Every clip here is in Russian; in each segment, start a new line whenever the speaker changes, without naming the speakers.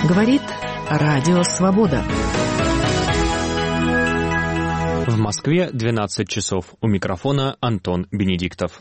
Говорит Радио Свобода.
В Москве 12 часов. У микрофона Антон Бенедиктов.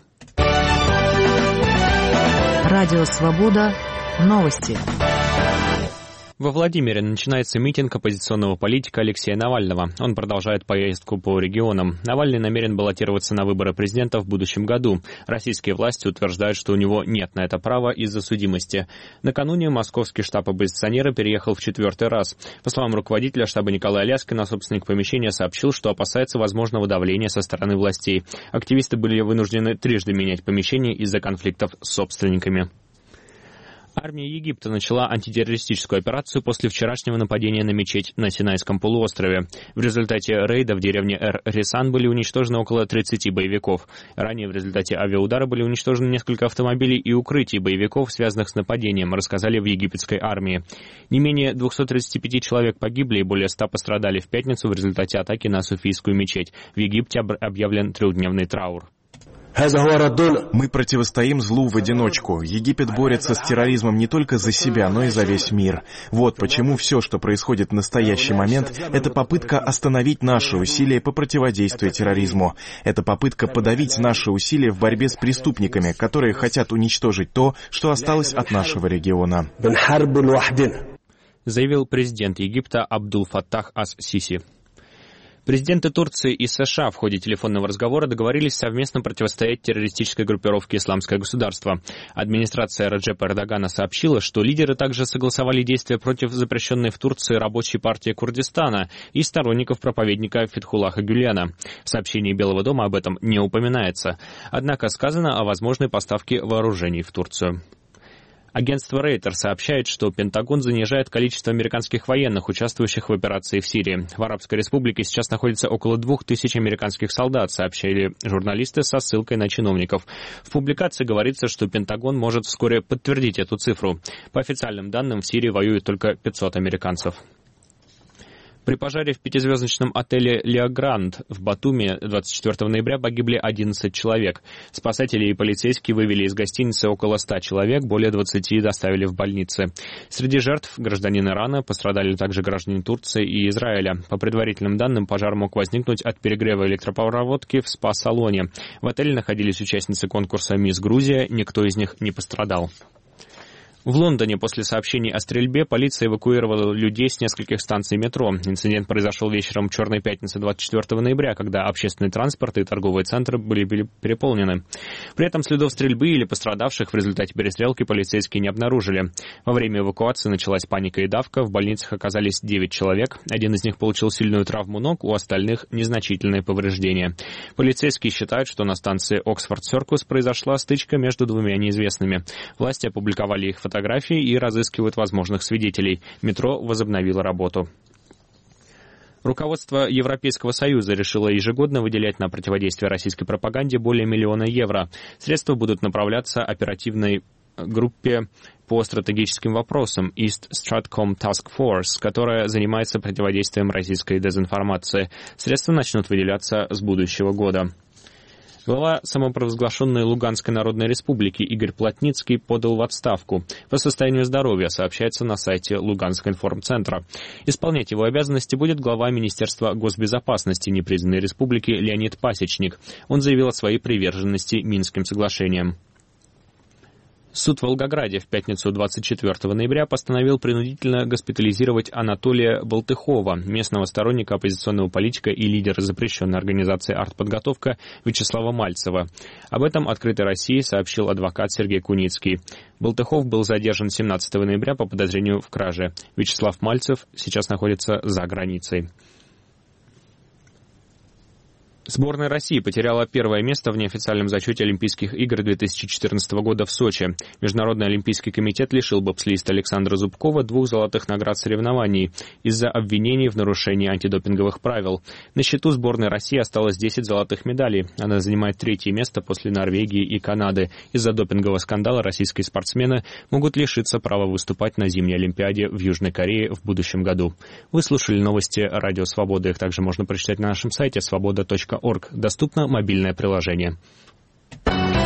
Радио Свобода. Новости.
Во Владимире начинается митинг оппозиционного политика Алексея Навального. Он продолжает поездку по регионам. Навальный намерен баллотироваться на выборы президента в будущем году. Российские власти утверждают, что у него нет на это права из-за судимости. Накануне московский штаб оппозиционера переехал в 4-й раз. По словам руководителя штаба Николая Ляскина, собственник помещения сообщил, что опасается возможного давления со стороны властей. Активисты были вынуждены трижды менять помещение из-за конфликтов с собственниками. Армия Египта начала антитеррористическую операцию после вчерашнего нападения на мечеть на Синайском полуострове. В результате рейда в деревне Эр-Рисан были уничтожены около 30 боевиков. Ранее в результате авиаудара были уничтожены несколько автомобилей и укрытий боевиков, связанных с нападением, рассказали в египетской армии. Не менее 235 человек погибли и более 100 пострадали в пятницу в результате атаки на Суфийскую мечеть. В Египте объявлен трехдневный траур.
Мы противостоим злу в одиночку. Египет борется с терроризмом не только за себя, но и за весь мир. Вот почему все, что происходит в настоящий момент, это попытка остановить наши усилия по противодействию терроризму. Это попытка подавить наши усилия в борьбе с преступниками, которые хотят уничтожить то, что осталось от нашего региона.
Заявил президент Египта Абдул-Фаттах ас-Сиси. Президенты Турции и США в ходе телефонного разговора договорились совместно противостоять террористической группировке «Исламское государство». Администрация Раджепа Эрдогана сообщила, что лидеры также согласовали действия против запрещенной в Турции рабочей партии Курдистана и сторонников проповедника Фетхуллаха Гюлена. В сообщении Белого дома об этом не упоминается. Однако сказано о возможной поставке вооружений в Турцию. Агентство Рейтер сообщает, что Пентагон занижает количество американских военных, участвующих в операции в Сирии. В Арабской Республике сейчас находится около 2000 американских солдат, сообщили журналисты со ссылкой на чиновников. В публикации говорится, что Пентагон может вскоре подтвердить эту цифру. По официальным данным, в Сирии воюют только 500 американцев. При пожаре в пятизвездочном отеле «Лео Гранд» в Батуми 24 ноября погибли 11 человек. Спасатели и полицейские вывели из гостиницы около 100 человек, более 20 доставили в больницы. Среди жертв гражданин Ирана, пострадали также граждане Турции и Израиля. По предварительным данным, пожар мог возникнуть от перегрева электропроводки в спа-салоне. В отеле находились участницы конкурса «Мисс Грузия», никто из них не пострадал. В Лондоне после сообщений о стрельбе полиция эвакуировала людей с нескольких станций метро. Инцидент произошел вечером Черной пятницы 24 ноября, когда общественный транспорт и торговые центры были переполнены. При этом следов стрельбы или пострадавших в результате перестрелки полицейские не обнаружили. Во время эвакуации началась паника и давка. В больницах оказались 9 человек. Один из них получил сильную травму ног, у остальных незначительные повреждения. Полицейские считают, что на станции Оксфорд-Серкус произошла стычка между двумя неизвестными. Власти опубликовали их фотографии и разыскивают возможных свидетелей. Метро возобновило работу. Руководство Европейского Союза решило ежегодно выделять на противодействие российской пропаганде более 1 миллиона евро. Средства будут направляться оперативной группе по стратегическим вопросам East Stratcom Task Force, которая занимается противодействием российской дезинформации. Средства начнут выделяться с будущего года. Глава самопровозглашенной Луганской Народной Республики Игорь Плотницкий подал в отставку. По состоянию здоровья сообщается на сайте Луганского информцентра. Исполнять его обязанности будет глава Министерства госбезопасности непризнанной республики Леонид Пасечник. Он заявил о своей приверженности Минским соглашениям. Суд в Волгограде в пятницу 24 ноября постановил принудительно госпитализировать Анатолия Болтыхова, местного сторонника оппозиционного политика и лидера запрещенной организации «Артподготовка» Вячеслава Мальцева. Об этом «Открытой России» сообщил адвокат Сергей Куницкий. Болтыхов был задержан 17 ноября по подозрению в краже. Вячеслав Мальцев сейчас находится за границей. Сборная России потеряла первое место в неофициальном зачете Олимпийских игр 2014 года в Сочи. Международный олимпийский комитет лишил бобслиста Александра Зубкова 2 золотых наград соревнований из-за обвинений в нарушении антидопинговых правил. На счету сборной России осталось 10 золотых медалей. Она занимает 3-е место после Норвегии и Канады. Из-за допингового скандала российские спортсмены могут лишиться права выступать на зимней Олимпиаде в Южной Корее в будущем году. Вы слушали новости Радио Свобода. Их также можно прочитать на нашем сайте svoboda.org. Доступно мобильное приложение.